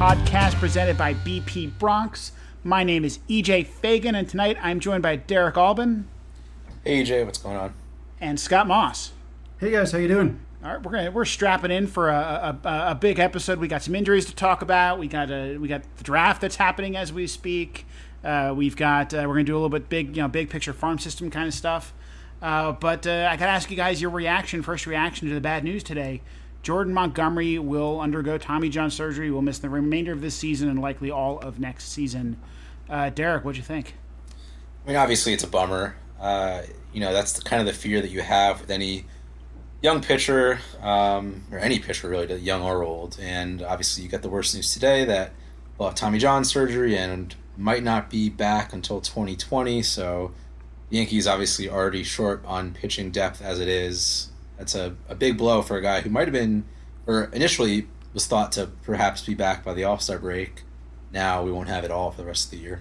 podcast presented by BP Bronx. My name is EJ Fagan, and tonight I'm joined by Derek Albin. Hey EJ, what's going on? And Scott Moss. Hey guys, how you doing? All right, we're strapping in for a big episode. We got some injuries to talk about. We got the draft that's happening as we speak. We're gonna do a little bit big picture farm system kind of stuff. But I gotta ask you guys your first reaction to the bad news today. Jordan Montgomery will undergo Tommy John surgery. Will miss the remainder of this season and likely all of next season. Derek, what'd you think? I mean, obviously it's a bummer. That's kind of the fear that you have with any young pitcher, or any pitcher really, young or old. And obviously you got the worst news today that we'll have Tommy John surgery and might not be back until 2020. So the Yankees obviously already short on pitching depth as it is. That's a big blow for a guy who might have been, or initially was thought to perhaps be back by the All-Star break. Now we won't have it all for the rest of the year.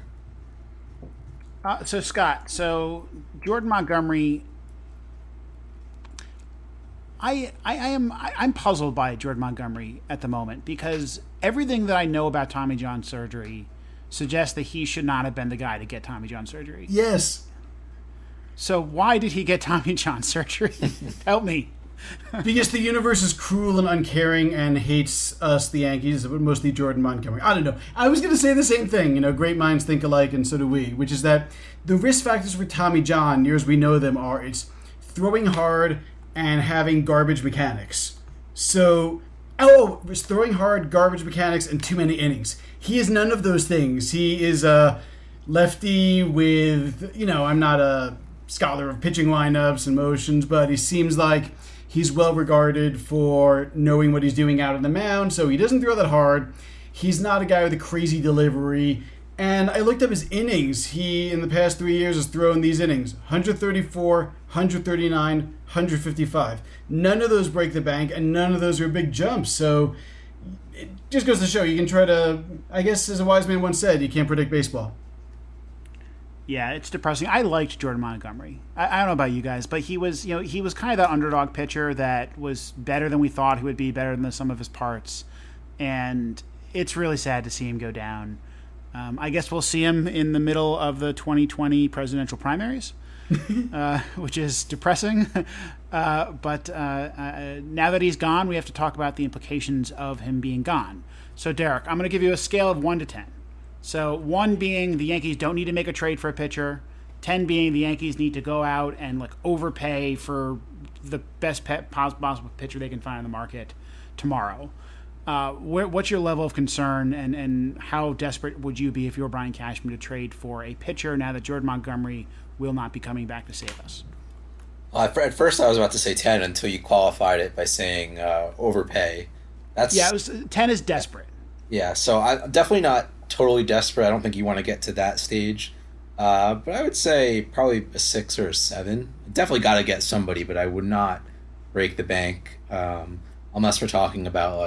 So Scott, Jordan Montgomery, I'm puzzled by Jordan Montgomery at the moment because everything that I know about Tommy John surgery suggests that he should not have been the guy to get Tommy John surgery. Yes. So why did he get Tommy John surgery? Help me. Because the universe is cruel and uncaring and hates us, the Yankees, but mostly Jordan Montgomery. I don't know. I was going to say the same thing. Great minds think alike, and so do we, which is that the risk factors for Tommy John, near as we know them, it's throwing hard and having garbage mechanics. So, it's throwing hard, garbage mechanics, and too many innings. He is none of those things. He is a lefty with, I'm not a scholar of pitching lineups and motions, but he seems like he's well regarded for knowing what he's doing out on the mound, so he doesn't throw that hard. He's not a guy with a crazy delivery. And I looked up his innings. He, in the past 3 years, has thrown these innings: 134, 139, 155. None of those break the bank, and none of those are big jumps. So it just goes to show you can try to, I guess, as a wise man once said, you can't predict baseball. Yeah, it's depressing. I liked Jordan Montgomery. I don't know about you guys, but he was kind of that underdog pitcher that was better than we thought he would be, better than the sum of his parts. And it's really sad to see him go down. I guess we'll see him in the middle of the 2020 presidential primaries, which is depressing. But now that he's gone, we have to talk about the implications of him being gone. So, Derek, I'm going to give you a scale of 1 to 10. So 1 being the Yankees don't need to make a trade for a pitcher, 10 being the Yankees need to go out and overpay for the best possible pitcher they can find on the market tomorrow. What's your level of concern and how desperate would you be if you were Brian Cashman to trade for a pitcher now that Jordan Montgomery will not be coming back to save us? At first I was about to say 10 until you qualified it by saying overpay. It was 10 is desperate. Yeah, so I'm definitely not totally desperate. I don't think you want to get to that stage. But I would say probably a 6 or a 7. Definitely got to get somebody, but I would not break the bank unless we're talking about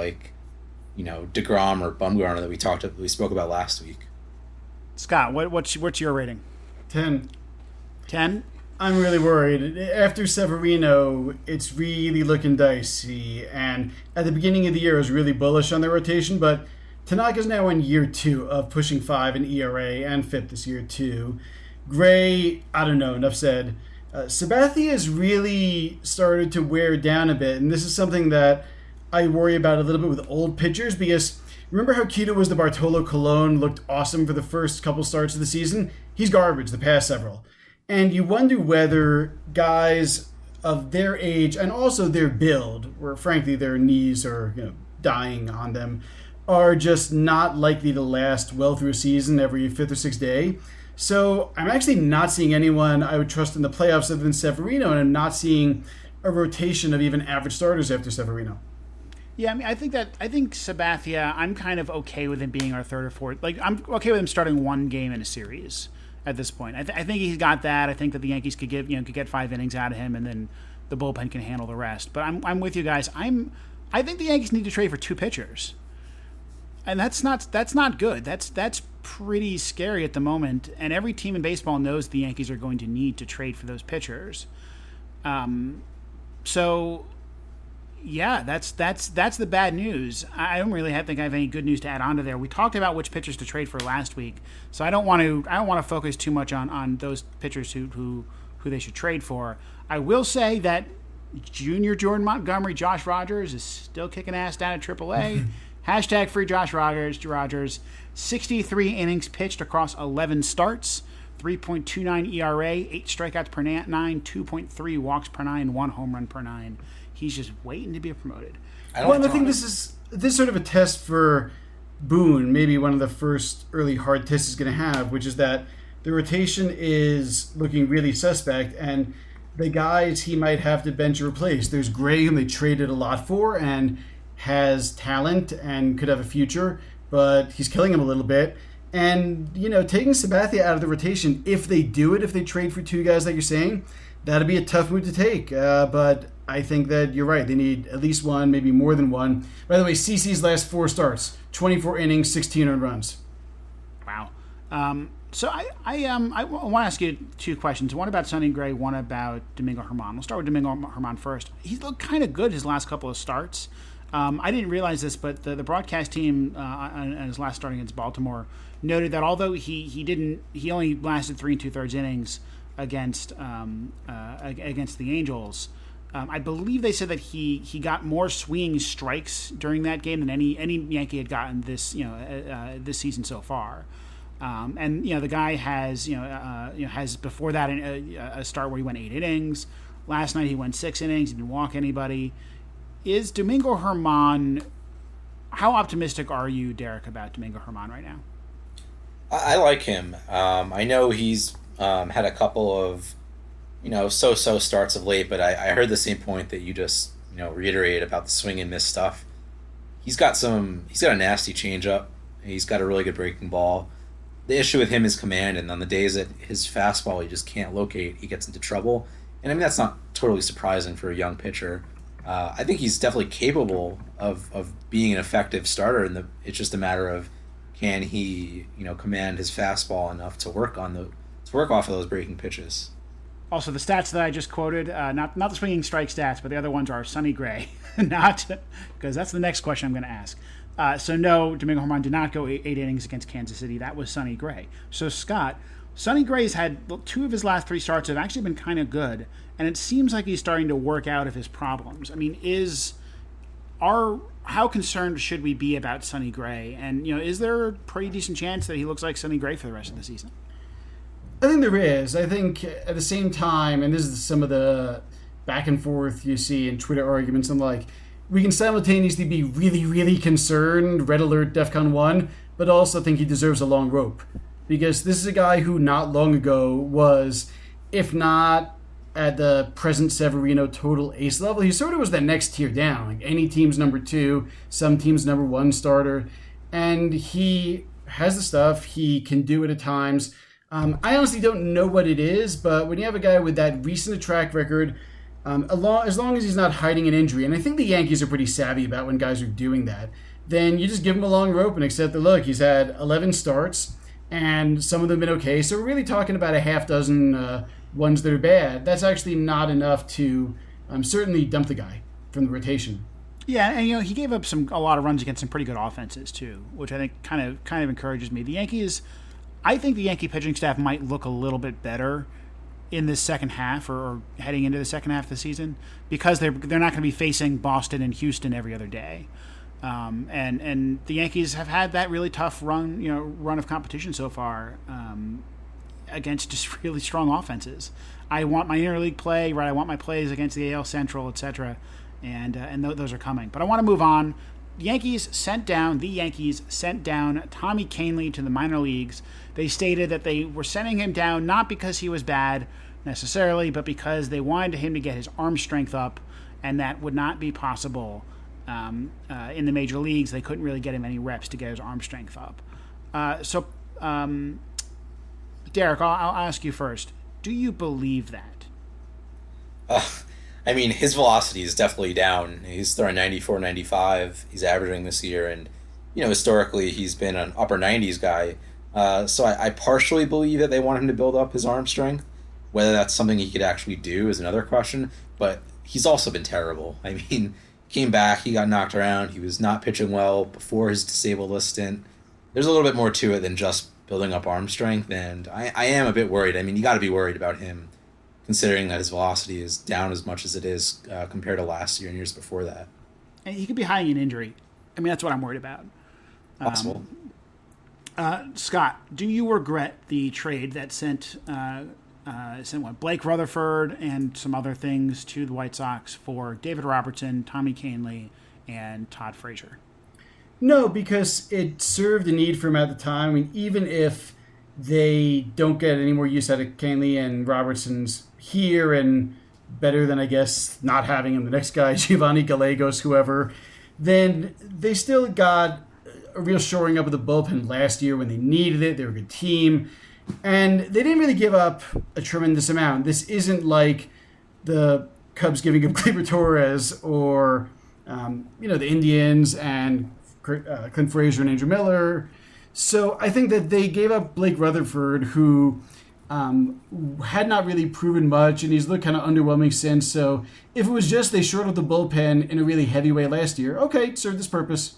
DeGrom or Bumgarner that we spoke about last week. Scott, what's your rating? 10. 10? I'm really worried. After Severino, it's really looking dicey. And at the beginning of the year, I was really bullish on the rotation, but Tanaka's now in year 2 of pushing 5 in ERA and FIP this year too. Gray, I don't know, enough said. Sabathia has really started to wear down a bit, and this is something that I worry about a little bit with old pitchers because remember how Keto was the Bartolo Colon, looked awesome for the first couple starts of the season? He's garbage the past several. And you wonder whether guys of their age and also their build, where frankly their knees are dying on them, are just not likely to last well through a season every 5th or 6th day. So I'm actually not seeing anyone I would trust in the playoffs other than Severino, and I'm not seeing a rotation of even average starters after Severino. Yeah, I mean, I think Sabathia, I'm kind of okay with him being our third or fourth. I'm okay with him starting one game in a series at this point. I think he's got that. I think that the Yankees could get 5 innings out of him, and then the bullpen can handle the rest. But I'm with you guys. I think the Yankees need to trade for 2 pitchers. And that's not good. That's pretty scary at the moment. And every team in baseball knows the Yankees are going to need to trade for those pitchers. So Yeah, that's the bad news. I don't really think I have any good news to add on to there. We talked about which pitchers to trade for last week, so I don't want to focus too much on those pitchers who they should trade for. I will say that Junior Jordan Montgomery, Josh Rogers is still kicking ass down at AAA. Hashtag free Josh Rogers. 63 innings pitched across 11 starts. 3.29 ERA, 8 strikeouts per 9, 2.3 walks per 9, 1 home run per 9. He's just waiting to be promoted. I think this is sort of a test for Boone, maybe one of the first early hard tests he's going to have, which is that the rotation is looking really suspect, and the guys he might have to bench or replace. There's Gray, whom they traded a lot for, and has talent and could have a future, but he's killing him a little bit. And, taking Sabathia out of the rotation, if they trade for two guys like you're saying, that'd be a tough move to take. But I think that you're right. They need at least one, maybe more than one. By the way, CC's last 4 starts, 24 innings, 16 earned runs. Wow. So I want to ask you 2 questions. One about Sonny Gray, one about Domingo Germán. We'll start with Domingo Germán first. He's looked kind of good his last couple of starts. I didn't realize this, but the broadcast team on his last start against Baltimore noted that although he only lasted 3 2/3 innings against the Angels. I believe they said that he got more swinging strikes during that game than any Yankee had gotten this season so far. And the guy has has before that a start where he went 8 innings. Last night he went 6 innings. He didn't walk anybody. Is Domingo Germán? How optimistic are you, Derek, about Domingo Germán right now? I like him. I know he's had a couple of so-so starts of late, but I heard the same point that you just reiterated about the swing and miss stuff. He's got a nasty changeup. He's got a really good breaking ball. The issue with him is command, and on the days that his fastball he just can't locate, he gets into trouble. And I mean that's not totally surprising for a young pitcher. I think he's definitely capable of being an effective starter, and it's just a matter of can he command his fastball enough to work off of those breaking pitches. Also, the stats that I just quoted, not the swinging strike stats, but the other ones are Sonny Gray, not because that's the next question I'm going to ask. So no, Domingo Germán did not go 8 innings against Kansas City. That was Sonny Gray. So Scott, Sonny Gray's had 2 of his last 3 starts have actually been kind of good, and it seems like he's starting to work out of his problems. I mean, how concerned should we be about Sonny Gray? And is there a pretty decent chance that he looks like Sonny Gray for the rest of the season? I think there is. I think at the same time, and this is some of the back and forth you see in Twitter arguments and like, we can simultaneously be really, really concerned, red alert, DEFCON 1, but also think he deserves a long rope. Because this is a guy who not long ago was, if not at the present Severino total ace level, he sort of was that next tier down. Like any team's number 2, some team's number 1 starter. And he has the stuff. He can do it at times. I honestly don't know what it is, but when you have a guy with that recent track record, as long as he's not hiding an injury, and I think the Yankees are pretty savvy about when guys are doing that, then you just give him a long rope and accept that, look, he's had 11 starts, and some of them have been okay, so we're really talking about a half dozen ones that are bad. That's actually not enough to certainly dump the guy from the rotation. Yeah, and he gave up a lot of runs against some pretty good offenses too, which I think kind of encourages me. I think the Yankee pitching staff might look a little bit better in this second half or heading into the second half of the season because they're not going to be facing Boston and Houston every other day. And the Yankees have had that really tough run of competition so far against just really strong offenses. I want my interleague play, right? I want my plays against the AL Central, etc. And those are coming. But I want to move on. The Yankees sent down Tommy Kahnle to the minor leagues. They stated that they were sending him down not because he was bad necessarily, but because they wanted him to get his arm strength up, and that would not be possible in the major leagues. They couldn't really get him any reps to get his arm strength up. So, Derek, I'll ask you first. Do you believe that? I mean, his velocity is definitely down. He's throwing 94, 95. He's averaging this year, and historically he's been an upper 90s guy. So I partially believe that they want him to build up his arm strength. Whether that's something he could actually do is another question. But he's also been terrible. I mean, came back, he got knocked around, he was not pitching well before his disabled list stint. There's a little bit more to it than just building up arm strength, and I am a bit worried. I mean, you got to be worried about him, considering that his velocity is down as much as it is compared to last year and years before that. And he could be hiding an injury. I mean, that's what I'm worried about. Possible. Scott, do you regret the trade that sent Blake Rutherford and some other things to the White Sox for David Robertson, Tommy Kahnle, and Todd Frazier? No, because it served a need for him at the time. I mean, even if they don't get any more use out of Kahnle and Robertson's here, and better than, I guess, not having him, the next guy, Giovanni Gallegos, whoever, then they still got a real shoring up of the bullpen last year when they needed it. They were a good team. And they didn't really give up a tremendous amount. This isn't like the Cubs giving up Gleyber Torres or, the Indians and Clint Frazier and Andrew Miller. So I think that they gave up Blake Rutherford, who had not really proven much, and he's looked kind of underwhelming since. So if it was just they shored up the bullpen in a really heavy way last year, okay, served this purpose.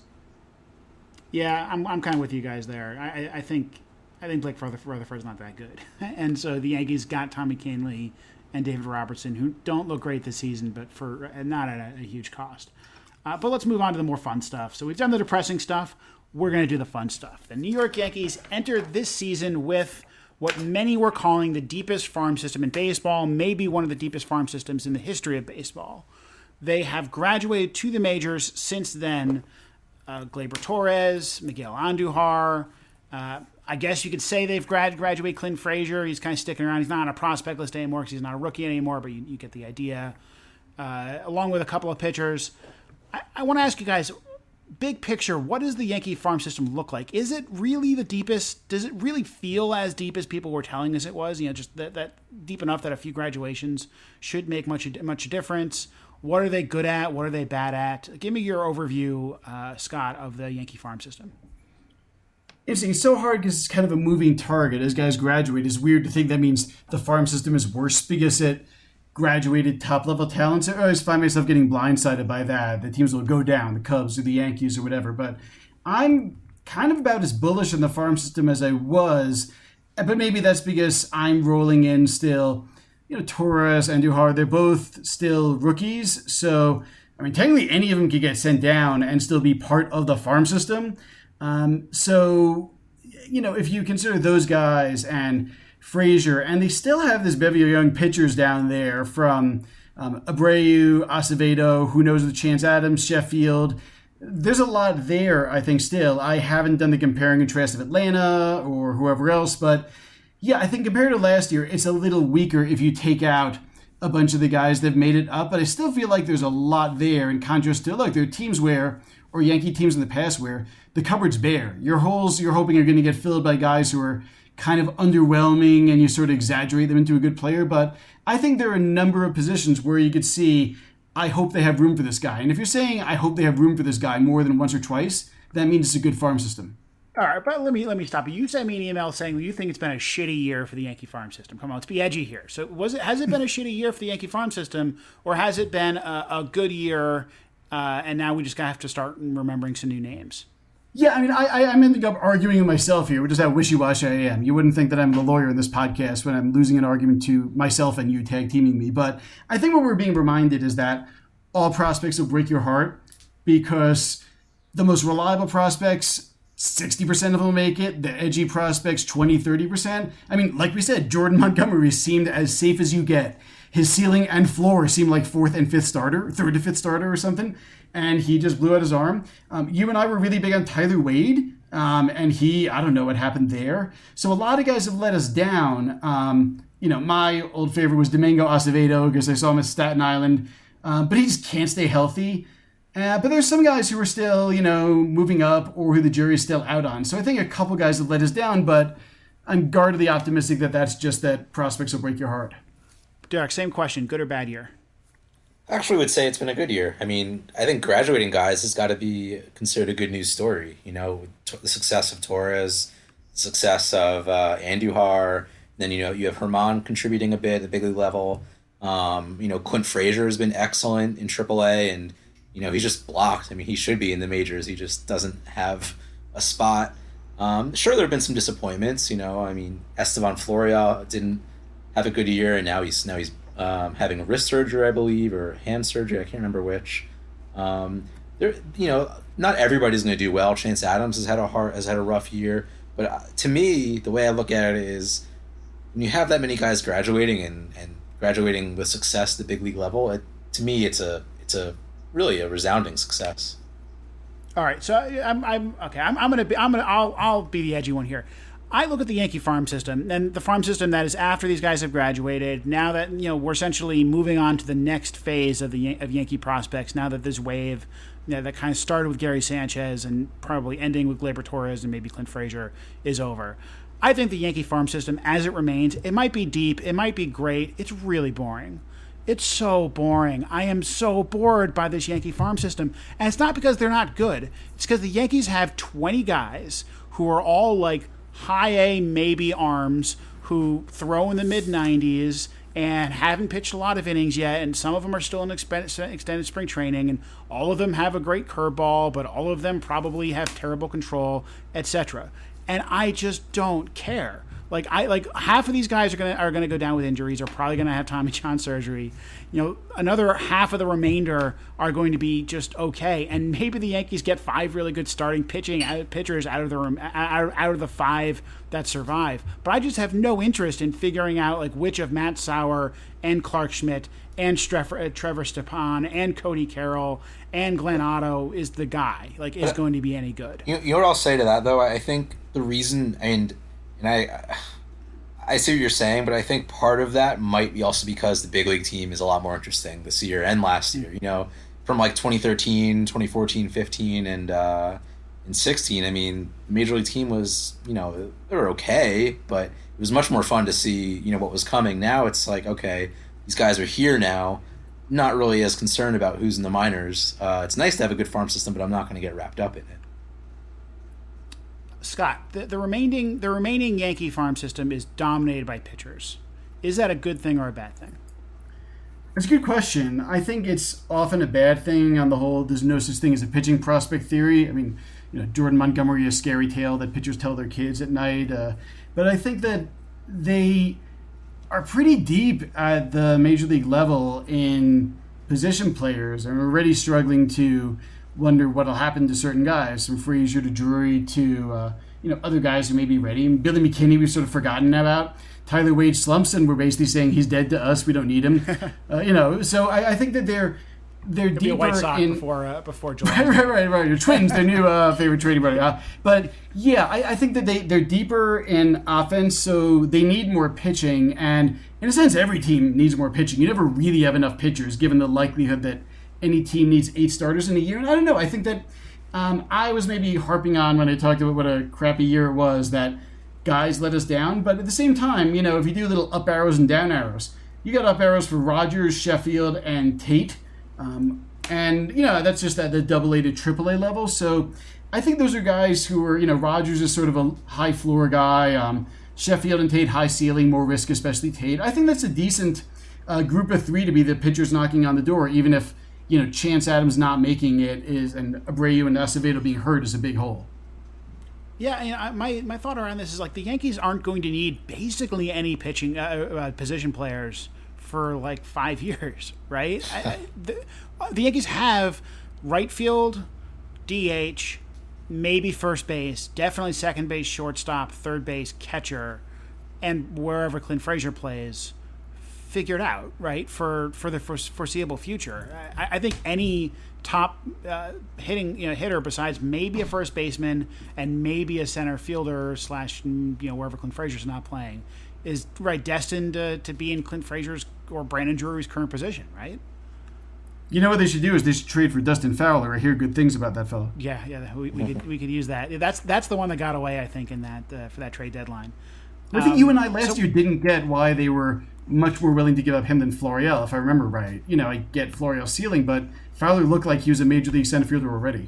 Yeah, I'm kind of with you guys there. I think Blake Rutherford's not that good. And so the Yankees got Tommy Kahnle and David Robertson, who don't look great this season, but for not at a huge cost. But let's move on to the more fun stuff. So we've done the depressing stuff. We're going to do the fun stuff. The New York Yankees entered this season with what many were calling the deepest farm system in baseball, maybe one of the deepest farm systems in the history of baseball. They have graduated to the majors since then. Gleyber Torres, Miguel Andujar. I guess you could say they've graduated Clint Frazier. He's kind of sticking around. He's not on a prospect list anymore because he's not a rookie anymore, but you get the idea. Along with a couple of pitchers. I want to ask you guys, big picture, what does the Yankee farm system look like? Is it really the deepest? Does it really feel as deep as people were telling us it was? Just that deep enough that a few graduations should make much difference? What are they good at? What are they bad at? Give me your overview, Scott, of the Yankee farm system. Interesting. It's so hard because it's kind of a moving target. As guys graduate, it's weird to think that means the farm system is worse because it graduated top-level talents. I always find myself getting blindsided by that. The teams will go down, the Cubs or the Yankees or whatever. But I'm kind of about as bullish on the farm system as I was. But maybe that's because I'm rolling in still, Torres and Andujar, they're both still rookies. So, technically any of them could get sent down and still be part of the farm system. If you consider those guys and Frazier, and they still have this bevy of young pitchers down there from Abreu, Acevedo, who knows with Chance Adams, Sheffield. There's a lot there, I think, still. I haven't done the compare and contrast of Atlanta or whoever else, but yeah, I think compared to last year, it's a little weaker if you take out a bunch of the guys that have made it up, but I still feel like there's a lot there in contrast to, there are teams or Yankee teams in the past where the cupboard's bare. Your holes you're hoping are going to get filled by guys who are kind of underwhelming and you sort of exaggerate them into a good player. But I think there are a number of positions where you could see, I hope they have room for this guy. And if you're saying, I hope they have room for this guy more than once or twice, that means it's a good farm system. All right, but let me stop you. You sent me an email saying you think it's been a shitty year for the Yankee farm system. Come on, let's be edgy here. So has it been a shitty year for the Yankee farm system, or has it been a good year, and now we just have to start remembering some new names? Yeah, I'm ending up arguing with myself here, which is how wishy-washy I am. You wouldn't think that I'm the lawyer in this podcast when I'm losing an argument to myself and you tag-teaming me. But I think what we're being reminded is that all prospects will break your heart because the most reliable prospects, 60% of them make it. The edgy prospects, 20, 30%. Like we said, Jordan Montgomery seemed as safe as you get. His ceiling and floor seemed like third to fifth starter or something. And he just blew out his arm. You and I were really big on Tyler Wade. And I don't know what happened there. So a lot of guys have let us down. My old favorite was Domingo Acevedo because I saw him at Staten Island. But he just can't stay healthy. But there's some guys who are still, moving up or who the jury's still out on. So I think a couple guys have let us down, but I'm guardedly optimistic that that's just that prospects will break your heart. Derek, same question. Good or bad year? I actually would say it's been a good year. I think graduating guys has got to be considered a good news story. The success of Torres, the success of Andujar, then, you have Herman contributing a bit at the big league level. Clint Frazier has been excellent in AAA, and He's just blocked. I mean, he should be in the majors. He just doesn't have a spot. Sure, there have been some disappointments. I mean, Esteban Florial didn't have a good year, and now he's having a wrist surgery, I believe, or hand surgery. I can't remember which. Not everybody's going to do well. Chance Adams has had a rough year, but to me, the way I look at it is, when you have that many guys graduating and graduating with success at the big league level, to me, it's a really a resounding success. All right, so I'm okay. I'll be the edgy one here. I look at the Yankee farm system, and the farm system that is after these guys have graduated. Now that we're essentially moving on to the next phase of of Yankee prospects. Now that this wave, that kind of started with Gary Sanchez and probably ending with Gleyber Torres and maybe Clint Frazier is over. I think the Yankee farm system, as it remains, it might be deep, it might be great. It's really boring. It's so boring. I am so bored by this Yankee farm system. And it's not because they're not good. It's because the Yankees have 20 guys who are all like high A, maybe arms, who throw in the mid-90s and haven't pitched a lot of innings yet. And some of them are still in extended spring training. And all of them have a great curveball, but all of them probably have terrible control, etc. And I just don't care. Like half of these guys are gonna go down with injuries, are probably gonna have Tommy John surgery. Another half of the remainder are going to be just okay, and maybe the Yankees get 5 really good starting pitchers out of the 5 that survive. But I just have no interest in figuring out like which of Matt Sauer and Clark Schmidt and Trevor Stepan and Cody Carroll and Glenn Otto is the guy, is going to be any good. You know what I'll say to that, though? I think the reason, and I see what you're saying, but I think part of that might be also because the big league team is a lot more interesting this year and last year. From like 2013, 2014, 15, and 16. I mean, the major league team was, they were okay, but it was much more fun to see, what was coming. Now it's like, okay, these guys are here now. Not really as concerned about who's in the minors. It's nice to have a good farm system, but I'm not going to get wrapped up in it. Scott, the remaining Yankee farm system is dominated by pitchers. Is that a good thing or a bad thing? It's a good question. I think it's often a bad thing on the whole. There's no such thing as a pitching prospect theory. I mean, Jordan Montgomery, a scary tale that pitchers tell their kids at night. But I think that they are pretty deep at the major league level in position players, and we're already struggling to wonder what'll happen to certain guys, from Frazier to Drury to other guys who may be ready. And Billy McKinney, we've sort of forgotten about. Tyler Wade slumps, and we're basically saying he's dead to us. We don't need him. So I think that they're deeper be a White Sox in before July. Right. Your Twins, their new favorite trading buddy. But yeah, I think that they're deeper in offense, so they need more pitching. And in a sense, every team needs more pitching. You never really have enough pitchers, given the likelihood that any team needs 8 starters in a year. And I don't know. I think that I was maybe harping on when I talked about what a crappy year it was, that guys let us down. But at the same time, if you do little up arrows and down arrows, you got up arrows for Rogers, Sheffield, and Tate. And that's just at the AA to AAA level. So I think those are guys who are, Rogers is sort of a high floor guy. Sheffield and Tate, high ceiling, more risk, especially Tate. I think that's a decent group of 3 to be the pitchers knocking on the door, even if Chance Adams not making it and Abreu and Acevedo being hurt is a big hole. Yeah, my thought around this is like the Yankees aren't going to need basically any pitching position players for like 5 years, right? The Yankees have right field, DH, maybe first base, definitely second base, shortstop, third base, catcher, and wherever Clint Frazier plays, figured out, right, for the foreseeable future. I think any top hitter besides maybe a first baseman and maybe a center fielder / wherever Clint Frazier's not playing is destined to be in Clint Frazier's or Brandon Drury's current position, right? What they should do is they should trade for Dustin Fowler. I hear good things about that fellow. Yeah, we could use that. That's the one that got away, I think, in that for that trade deadline. I think you and I last year didn't get why they were much more willing to give up him than Florial, if I remember right. I get Florial's ceiling, but Fowler looked like he was a major league center fielder already.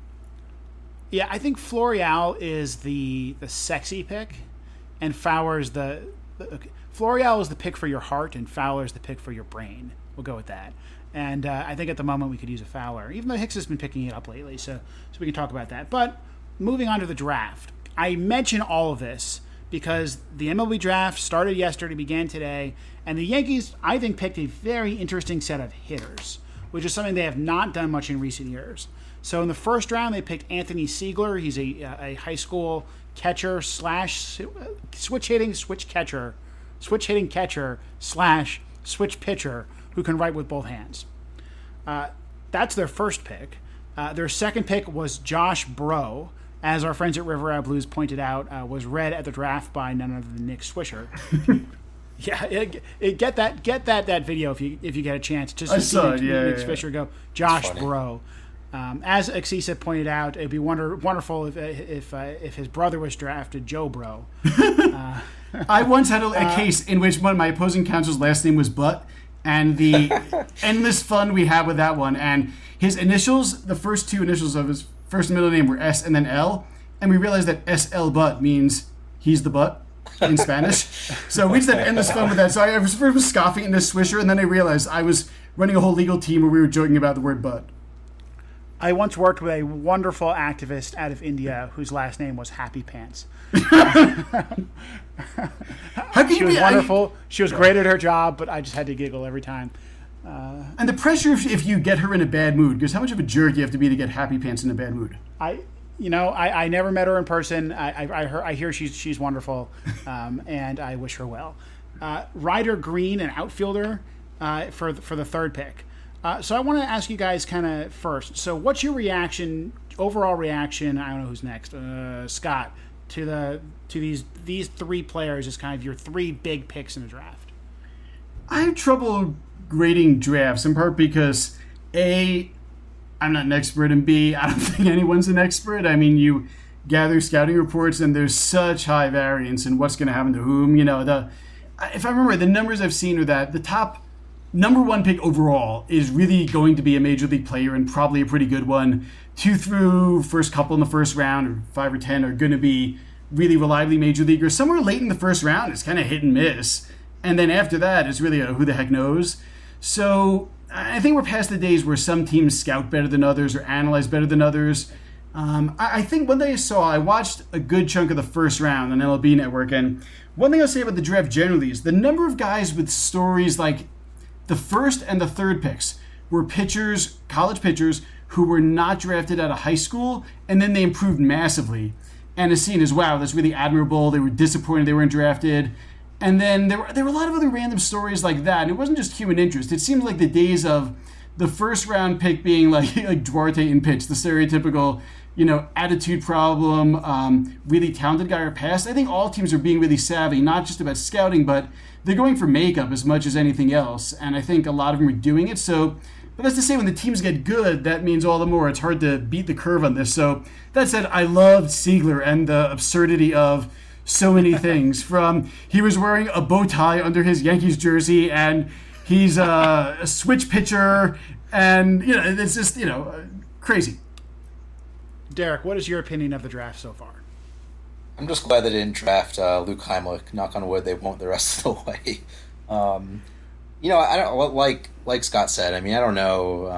Yeah, I think Florial is the sexy pick, and Fowler's Florial is the pick for your heart, and Fowler's the pick for your brain. We'll go with that. And I think at the moment we could use a Fowler, even though Hicks has been picking it up lately. So we can talk about that. But moving on to the draft, I mention all of this because the MLB draft started yesterday, began today, and the Yankees, I think, picked a very interesting set of hitters, which is something they have not done much in recent years. So in the first round, they picked Anthony Siegler. He's a high school catcher slash switch hitting catcher slash switch pitcher who can write with both hands. That's their first pick. Their second pick was Josh Breaux, as our friends at River Eye Blues pointed out, was read at the draft by none other than Nick Swisher. Yeah, get that video if you get a chance. Just to see Nick Swisher go, Josh Breaux. As Axisa pointed out, it'd be wonderful if his brother was drafted, Joe Breaux. I once had a case in which one of my opposing counsel's last name was Butt, and the endless fun we had with that one. And his initials, the first two initials of his first and middle name were S and then L, and we realized that SL Butt means he's the butt in Spanish. So we just had endless fun with that. So I was first scoffing at this Swisher, and then I realized I was running a whole legal team where we were joking about the word butt. I once worked with a wonderful activist out of India whose last name was Happy Pants. She was wonderful. She was great at her job, but I just had to giggle every time. And the pressure if you get her in a bad mood, because how much of a jerk you have to be to get Happy Pants in a bad mood? I never met her in person. I hear she's wonderful, and I wish her well. Ryder Green, an outfielder, for the third pick. So I want to ask you guys kind of first. So what's your overall reaction? I don't know who's next. Scott, to these three players as kind of your three big picks in the draft. I have trouble grading drafts in part because A, I'm not an expert, and B, I don't think anyone's an expert. I mean, you gather scouting reports and there's such high variance in what's going to happen to whom. If I remember, the numbers I've seen are that the top number one pick overall is really going to be a major league player and probably a pretty good one. 2 through first couple in the first round, or 5 or 10, are going to be really reliably major leaguers. Somewhere late in the first round, it's kind of hit and miss. And then after that, it's really a who the heck knows. So I think we're past the days where some teams scout better than others or analyze better than others. I think one thing I watched a good chunk of the first round on MLB Network, and one thing I'll say about the draft generally is the number of guys with stories like the first and the third picks were pitchers, college pitchers, who were not drafted out of high school, and then they improved massively. And it's seen as, wow, that's really admirable. They were disappointed they weren't drafted. And then there were a lot of other random stories like that. And it wasn't just human interest. It seemed like the days of the first round pick being like Duarte in pitch, the stereotypical, attitude problem, really talented guy, are past. I think all teams are being really savvy, not just about scouting, but they're going for makeup as much as anything else. And I think a lot of them are doing it. But that's to say, when the teams get good, that means all the more it's hard to beat the curve on this. So that said, I loved Siegler and the absurdity of so many things. From he was wearing a bow tie under his Yankees jersey, and he's a switch pitcher, and it's just crazy. Derek, what is your opinion of the draft so far? I'm just glad they didn't draft Luke Heimlich. Knock on wood, they won't the rest of the way. I don't like Scott said. I mean, I don't know.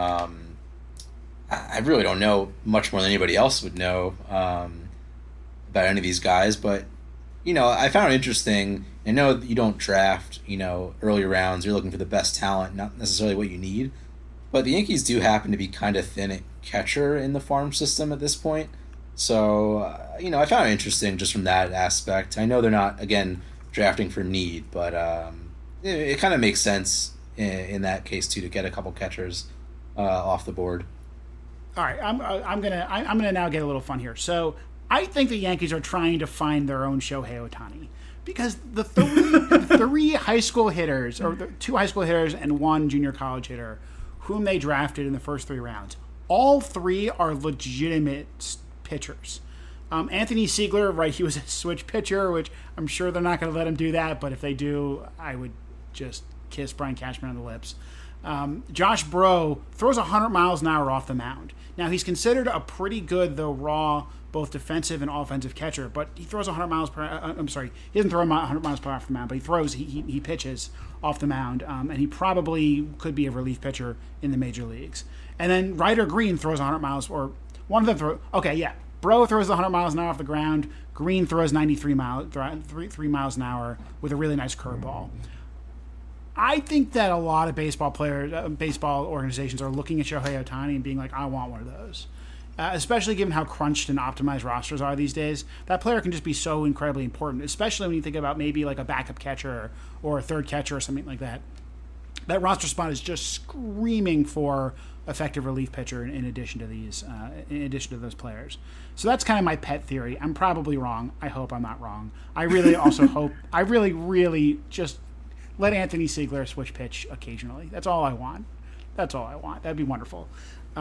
I really don't know much more than anybody else would know about any of these guys. But I found it interesting. I know that you don't draft early rounds. You're looking for the best talent, not necessarily what you need. But the Yankees do happen to be kind of thin at catcher in the farm system at this point. So, I found it interesting just from that aspect. I know they're not, again, drafting for need, but it kind of makes sense in that case, too, to get a couple catchers off the board. All right, I'm gonna now get a little fun here. So I think the Yankees are trying to find their own Shohei Ohtani because the three high school hitters, or the 2 high school hitters and 1 junior college hitter, whom they drafted in the first 3 rounds, all 3 are legitimate pitchers. Anthony Siegler, right, he was a switch pitcher, which I'm sure they're not going to let him do that, but if they do, I would just kiss Brian Cashman on the lips. Josh Breaux throws 100 miles an hour off the mound. Now, he's considered a pretty good, though raw, both defensive and offensive catcher, but he throws 100 miles per. I'm sorry, he doesn't throw 100 miles per hour off the mound, but he pitches off the mound, and he probably could be a relief pitcher in the major leagues. And then Ryder Green throws 100 miles, or one of them throw. Okay, yeah, Bro throws 100 miles an hour off the ground. Green throws 93 miles an hour with a really nice curveball. I think that a lot of baseball organizations are looking at Shohei Ohtani and being like, I want one of those. Especially given how crunched and optimized rosters are these days. That player can just be so incredibly important, especially when you think about maybe like a backup catcher or a third catcher or something like that. That roster spot is just screaming for effective relief pitcher in addition to those players. So that's kind of my pet theory. I'm probably wrong. I hope I'm not wrong. I really also hope, I really just let Anthony Siegler switch pitch occasionally. That's all I want. That'd be wonderful.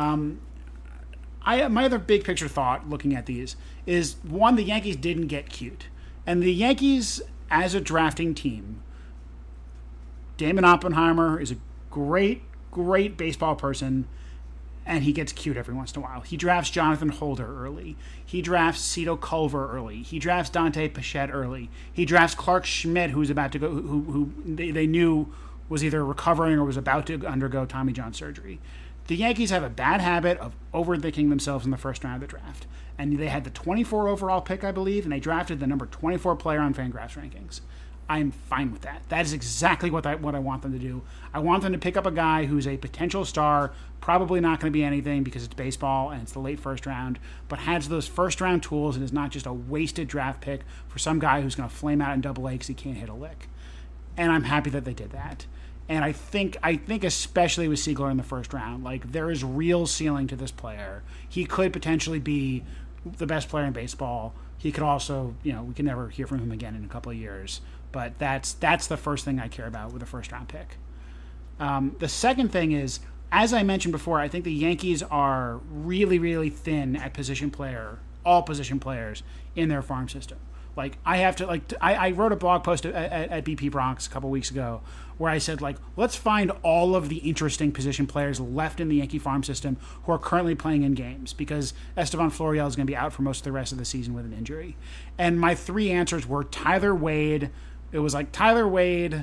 My other big picture thought looking at these is, one, the Yankees didn't get cute. And the Yankees, as a drafting team, Damon Oppenheimer is a great baseball person, and he gets cute every once in a while. He drafts Jonathan Holder early. He drafts Cito Culver early. He drafts Dante Pichette early. He drafts Clark Schmidt, who's about to go, who they knew was either recovering or was about to undergo Tommy John surgery. The Yankees have a bad habit of overthinking themselves in the first round of the draft. And they had the 24 overall pick, I believe, and they drafted the number 24 player on Fangraphs rankings. I'm fine with that. That is exactly what I want them to do. I want them to pick up a guy who's a potential star, probably not going to be anything because it's baseball and it's the late first round, but has those first round tools and is not just a wasted draft pick for some guy who's going to flame out in Double-A because he can't hit a lick. And I'm happy that they did that. And I think especially with Siegler in the first round, like, there is real ceiling to this player. He could potentially be the best player in baseball. He could also, we can never hear from him again in a couple of years. But that's the first thing I care about with a first-round pick. The second thing is, as I mentioned before, I think the Yankees are really, really thin at all position players in their farm system. Like, I wrote a blog post at BP Bronx a couple weeks ago where I said, like, let's find all of the interesting position players left in the Yankee farm system who are currently playing in games, because Estevan Florial is going to be out for most of the rest of the season with an injury. And my three answers were Tyler Wade. It was like Tyler Wade,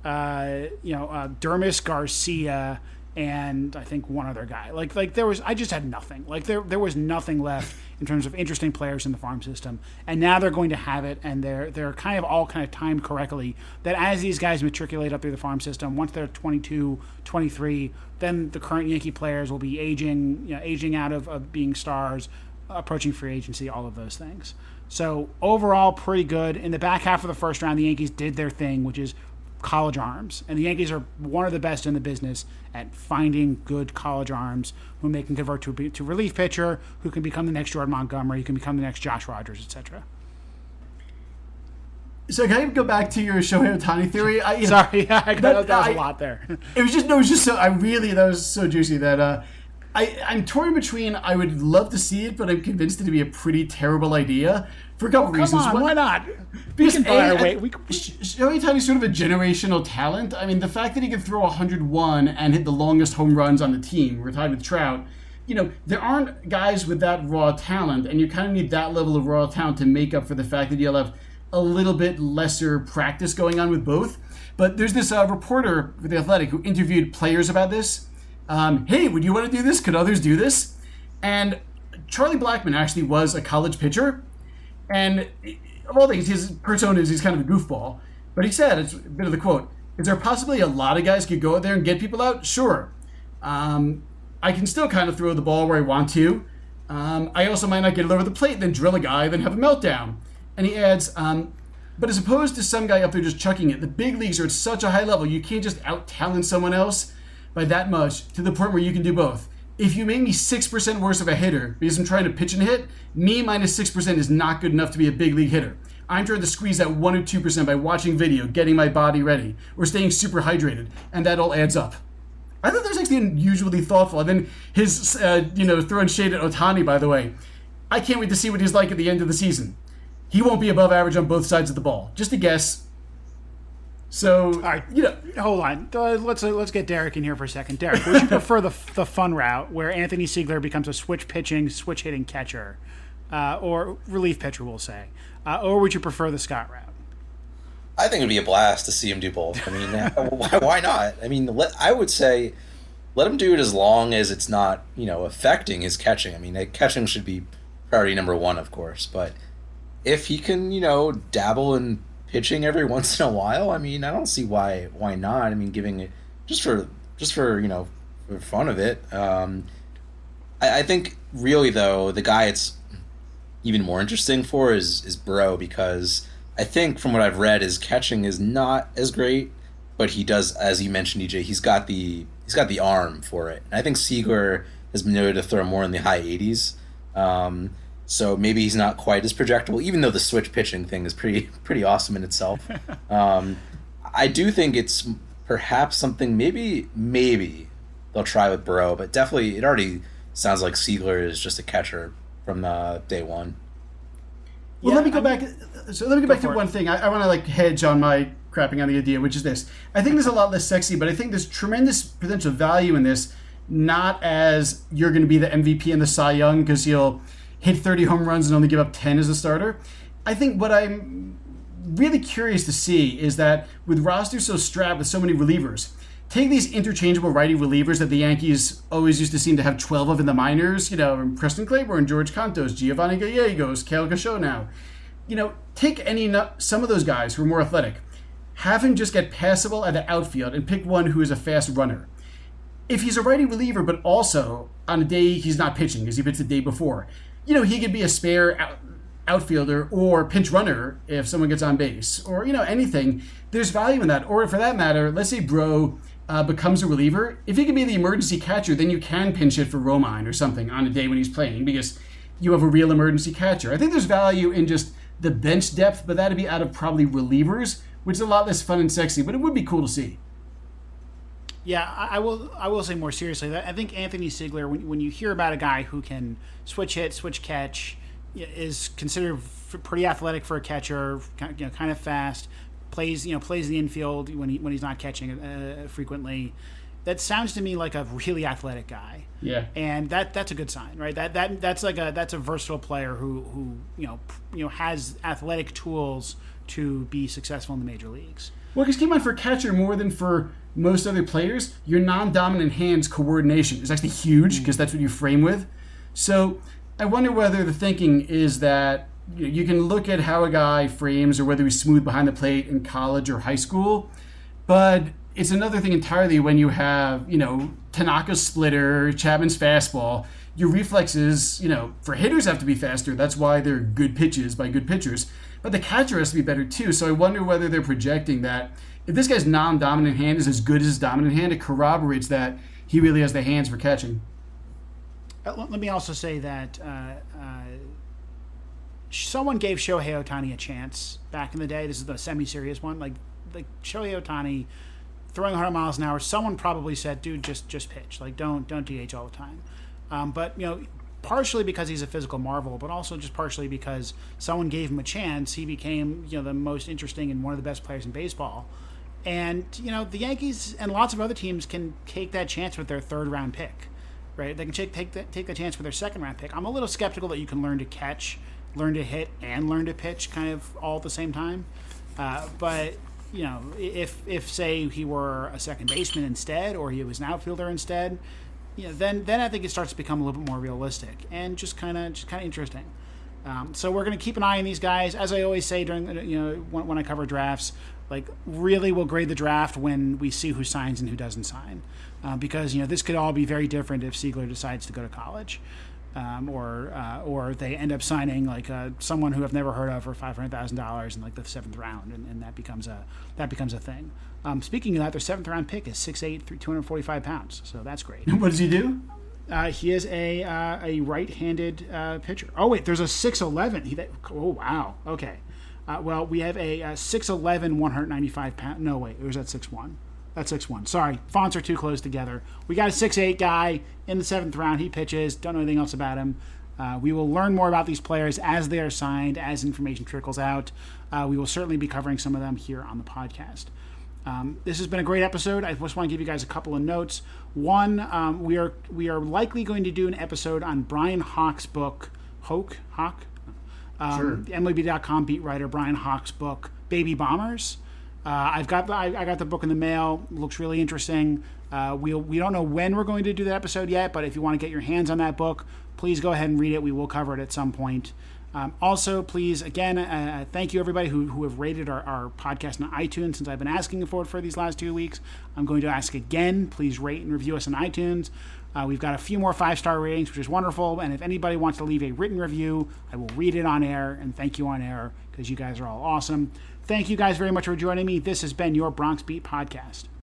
Dermis Garcia, and I think one other guy. I just had nothing. Like, there was nothing left in terms of interesting players in the farm system. And now they're going to have it, and they're kind of all kind of timed correctly, that as these guys matriculate up through the farm system, once they're 22, 23, then the current Yankee players will be aging out of being stars, approaching free agency, all of those things. So overall, pretty good. In the back half of the first round, the Yankees did their thing, which is college arms. And the Yankees are one of the best in the business at finding good college arms whom they can convert to relief pitcher, who can become the next Jordan Montgomery, who can become the next Josh Rogers, etc. So can I go back to your Shohei Ohtani theory? Sorry, that was a lot there. It was just so, that was so juicy that I'm torn between, I would love to see it, but I'm convinced it to be a pretty terrible idea for a couple reasons. Come on, why not? Because Shohei Ohtani is sort of a generational talent. I mean, the fact that he can throw 101 and hit the longest home runs on the team, we're tied with Trout, there aren't guys with that raw talent, and you kind of need that level of raw talent to make up for the fact that you'll have a little bit lesser practice going on with both. But there's this reporter with The Athletic who interviewed players about this. Hey, would you want to do this? Could others do this? And Charlie Blackmon actually was a college pitcher. And of all things, his persona is he's kind of a goofball. But he said, it's a bit of the quote, is there possibly a lot of guys could go out there and get people out? Sure. I can still kind of throw the ball where I want to. I also might not get it over the plate, then drill a guy, then have a meltdown. And he adds, but as opposed to some guy up there just chucking it, the big leagues are at such a high level, you can't just out-talent someone else by that much to the point where you can do both. If you make me 6% worse of a hitter because I'm trying to pitch and hit, me minus 6% is not good enough to be a big league hitter. I'm trying to squeeze that 1 or 2% by watching video, getting my body ready, or staying super hydrated, and that all adds up. I thought that was actually unusually thoughtful. And then his, throwing shade at Ohtani, by the way. I can't wait to see what he's like at the end of the season. He won't be above average on both sides of the ball. Just a guess. So, all right, hold on. Let's get Derek in here for a second. Derek, would you prefer the fun route where Anthony Siegler becomes a switch pitching, switch hitting catcher, or relief pitcher, we'll say, or would you prefer the Scott route? I think it'd be a blast to see him do both. I mean, why not? I mean, I would say let him do it as long as it's not, affecting his catching. I mean, catching should be priority number one, of course. But if he can, dabble in pitching every once in a while, I mean, I don't see why not. I mean, giving it just for for fun of it. I think really though the guy it's even more interesting for is Burrow, because I think from what I've read, his catching is not as great, but he does, as you mentioned, EJ, he's got the arm for it. And I think Seager has been noted to throw more in the high 80s. So maybe he's not quite as projectable, even though the switch pitching thing is pretty awesome in itself. I do think it's perhaps something maybe they'll try with Burrow, but definitely it already sounds like Seager is just a catcher from day one. Well, let me go back. So let me go back to one thing. I want to hedge on my crapping on the idea, which is this. I think there's a lot less sexy, but I think there's tremendous potential value in this. Not as you're going to be the MVP and the Cy Young because you'll hit 30 home runs and only give up 10 as a starter. I think what I'm really curious to see is that with rosters so strapped with so many relievers, take these interchangeable righty relievers that the Yankees always used to seem to have 12 of in the minors, Preston Claiborne, George Cantos, Giovanni Gallegos, Cal Gasho now. Take some of those guys who are more athletic, have him just get passable at the outfield and pick one who is a fast runner. If he's a righty reliever, but also on a day he's not pitching because he pitched the day before, he could be a spare outfielder or pinch runner if someone gets on base or, anything. There's value in that. Or for that matter, let's say Bro becomes a reliever. If he can be the emergency catcher, then you can pinch it for Romine or something on a day when he's playing because you have a real emergency catcher. I think there's value in just the bench depth, but that'd be out of probably relievers, which is a lot less fun and sexy, but it would be cool to see. Yeah, I will say more seriously that I think Anthony Ziegler, when you hear about a guy who can switch hit, switch catch, is considered pretty athletic for a catcher, kind of fast, plays the infield when he's not catching frequently. That sounds to me like a really athletic guy. Yeah, and that's a good sign, right? That's a versatile player who has athletic tools to be successful in the major leagues. Well, because keep in mind, for a catcher, more than for most other players, your non-dominant hands coordination is actually huge because that's what you frame with. So I wonder whether the thinking is that you can look at how a guy frames or whether he's smooth behind the plate in college or high school, but it's another thing entirely when you have, Tanaka's splitter, Chapman's fastball. Your reflexes, for hitters have to be faster. That's why they're good pitches by good pitchers. But the catcher has to be better too. So I wonder whether they're projecting that if this guy's non-dominant hand is as good as his dominant hand, it corroborates that he really has the hands for catching. Let me also say that someone gave Shohei Ohtani a chance back in the day. This is the semi-serious one. Like Shohei Ohtani throwing 100 miles an hour. Someone probably said, "Dude, just pitch. Don't DH all the time." But partially because he's a physical marvel, but also just partially because someone gave him a chance. He became the most interesting and one of the best players in baseball. And the Yankees and lots of other teams can take that chance with their third round pick, right? They can take the chance with their second round pick. I'm a little skeptical that you can learn to catch, learn to hit, and learn to pitch kind of all at the same time. But if say he were a second baseman instead, or he was an outfielder instead, then I think it starts to become a little bit more realistic and just kind of interesting. So we're going to keep an eye on these guys, as I always say during when I cover drafts. Really, we'll grade the draft when we see who signs and who doesn't sign, because this could all be very different if Ziegler decides to go to college, or they end up signing someone who I've never heard of for $500,000 in the 7th round, and that becomes a thing. Speaking of that, their 7th round pick is 6'8", 245 pounds, so that's great. What does he do? He is a right-handed pitcher. Oh wait, there's a 6'11". Oh wow, okay. Well, we have a 6'11", 195 pound. No wait, or is that 6'1"? That's 6'1". Sorry, fonts are too close together. We got a 6'8" guy in the 7th round. He pitches. Don't know anything else about him. We will learn more about these players as they are signed, as information trickles out. We will certainly be covering some of them here on the podcast. This has been a great episode. I just want to give you guys a couple of notes. One, we are likely going to do an episode on Brian Hawk's book, Hawk, Sure. MLB.com beat writer Brian Hawk's book, Baby Bombers. I got the book in the mail. It looks really interesting. We don't know when we're going to do that episode yet, but if you want to get your hands on that book, please go ahead and read it. We will cover it at some point. Also, please, again, thank you everybody who have rated our podcast on iTunes since I've been asking for it for these last 2 weeks. I'm going to ask again. Please rate and review us on iTunes. We've got a few more 5-star ratings, which is wonderful. And if anybody wants to leave a written review, I will read it on air and thank you on air because you guys are all awesome. Thank you guys very much for joining me. This has been your Bronx Beat Podcast.